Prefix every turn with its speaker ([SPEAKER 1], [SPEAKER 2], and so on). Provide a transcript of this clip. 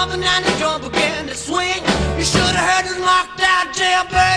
[SPEAKER 1] jumping and the drum began to swing. You should have heard this knocked out jailbird.